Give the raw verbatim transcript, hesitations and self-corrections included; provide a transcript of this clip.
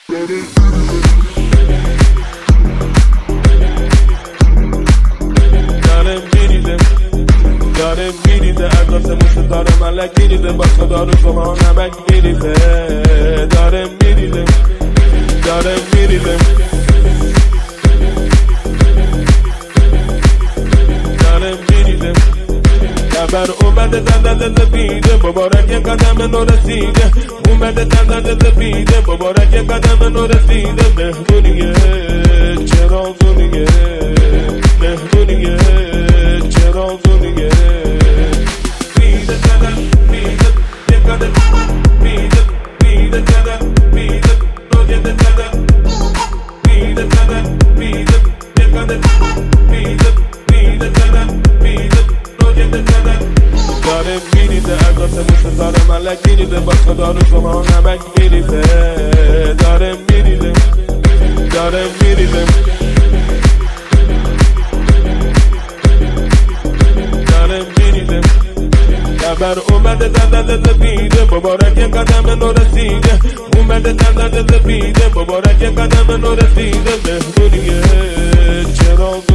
داره میریزه داره میریزه از آسمون ستاره ملک میریزه با خدا رو شما نمک میریزه داره میریزه داره میریزه داره میریزه خبر اومده دندان زفیده مبارک قدم نو رسیده اومده دندان زفیده مبارک قدم نو رسیده مهمونیه چرا زونیه مهمونیه چرا زونیه میده قدم میده یه قدم میده میده قدم میده رویده قدم میده قدم میده یه قدم میده میده قدم میده رویده قدم داره میریزه از آسمون ستاره ملک میریزه با خدا رو شما نمک میریزه داره میریزه داره میریزه داره میریزه خبر اومده دندان زفیده مبارک قدم نو رسیده اومده دندان زفیده مبارک قدم نو رسیده مهمونیه چرا